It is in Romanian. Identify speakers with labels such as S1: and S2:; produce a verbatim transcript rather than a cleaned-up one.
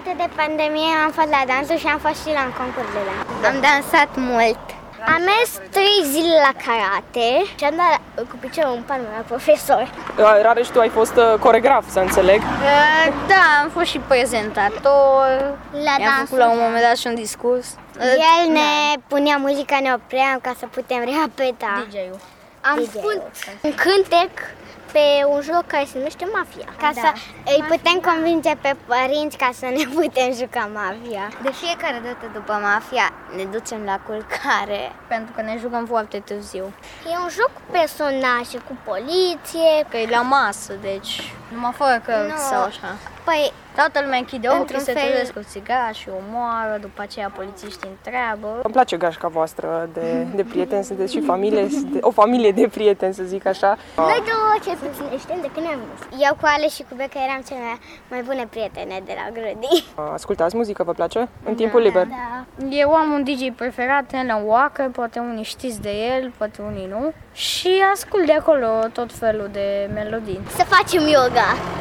S1: Înainte de pandemie am fost la dansul și am fost și la un concurs de dans. Am dansat mult. Am mers trei zile la karate și am dat cu piciorul în palmă la profesor.
S2: Rareș, tu ai fost coregraf, să înțeleg.
S3: Da, am fost și prezentator.
S1: La
S3: Mi-am făcut la un moment dat și un discurs.
S1: El ne punea muzica, ne opream ca să putem repeta.
S3: D J-ul.
S1: Am făcut un cântec pe un joc care se numește Mafia, ca da. să îi putem convinge pe părinți ca să ne putem juca Mafia. De fiecare dată după Mafia ne ducem la culcare.
S3: Pentru că ne jucăm foarte târziu.
S1: E un joc cu personaje, cu poliție.
S3: Că e la masă, deci numai fără cărți sau așa.
S1: Păi,
S3: toată lumea închide ochii, se trezesc cu țigară și omoară, după aceea polițiștii întreabă.
S2: Îmi place gașca voastră de, de prieteni, sunteți și familie, de, o familie de prieteni, să zic așa.
S1: Noi două cel puțin ne știm de când ne-am văzut. Eu cu Ale și cu Beca eram cele mai, mai bune prietene de la grădini.
S2: Ascultați muzică, vă place? În timpul liber?
S1: Da.
S3: Eu am un D J preferat, Alan Walker, poate unii știți de el, poate unii nu. Și ascult de acolo tot felul de melodii.
S1: Să facem yoga!